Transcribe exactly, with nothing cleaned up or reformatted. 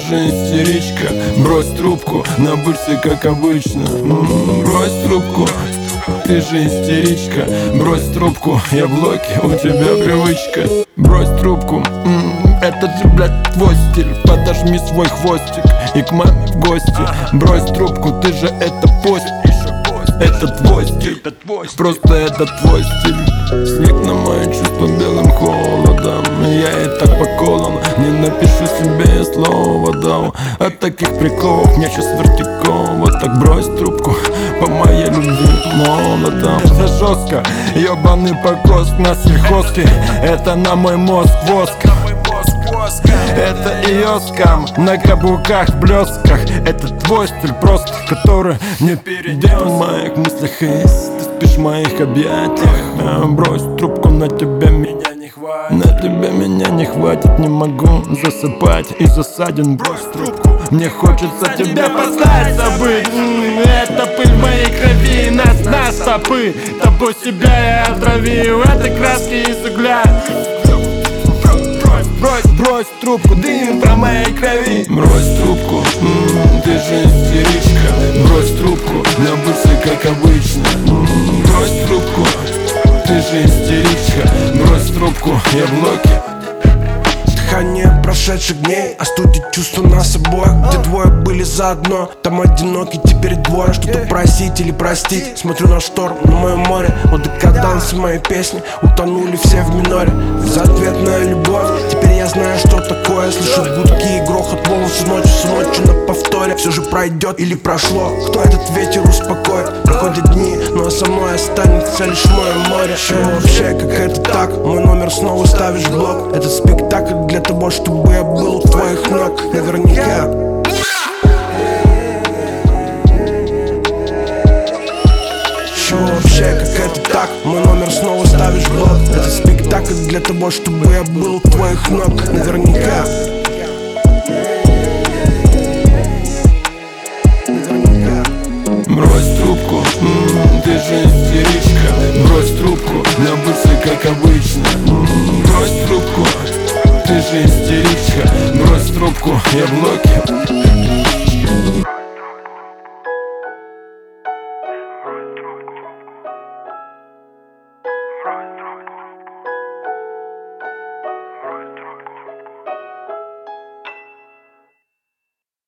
же истеричка. Брось трубку, набычься как обычно. М-м, Брось трубку, ты же истеричка. Брось трубку, я в блоке, у тебя привычка. Брось трубку, м-м, это же, блядь, твой стиль. Подожми свой хвостик и к маме в гости. Брось трубку, ты же это пост. Это твой стиль, просто это твой стиль. Снег на мои чувства белым холодом. Я и так поколон, не напишу себе я слово дал. От таких приколов мне сейчас вертиково. Так брось трубку по моей любви молодом. Это жестко, ебаный покос на сельхозке. Это на мой мозг воск. Это иоскам на каблуках, в блесках. Это твой стиль просто, который не передел в моих мыслях. И ты спишь в моих объятиях. Брось трубку, на тебя меня не хватит. На тебя меня не хватит, не могу засыпать и засаден. Брось трубку, мне хочется тебя познать, забыть. Это пыль в моей крови, нас на стопы. Тобой себя я отравил, этой краски из угля. Брось, брось трубку, дым про моей крови. Брось трубку, м-м, ты же истеричка. Брось трубку, набычься как обычно. М-м, брось трубку, ты же истеричка. Брось трубку, я в блоке. Дыхание прошедших дней остудит чувства нас обоих. Где двое были заодно, там одинокий теперь двое. Что-то просить или простить. Смотрю на шторм, на мое море. Вот декадансы моей песни утонули все в миноре. Безответная любовь, теперь я знаю, что такое. Слышу гудки и грохот волн всю ночь, всю ночь на повторе. Все же пройдет или прошло, кто этот ветер успокоит. Проходят дни, но со мной останется лишь мое море. Чего вообще, как это так? Мой номер снова ставишь в блок. Этот спектакль для того, чтобы я был у твоих ног. Наверняка. Чего вообще, как это так? Мой номер снова ставишь в блок. Это спектакль для того, чтобы я был у твоих ног. Наверняка. Брось трубку, м-м, ты же истеричка. Брось трубку, набычься как обычно. М-м, брось трубку, ты же истеричка. Брось трубку, я в блоке.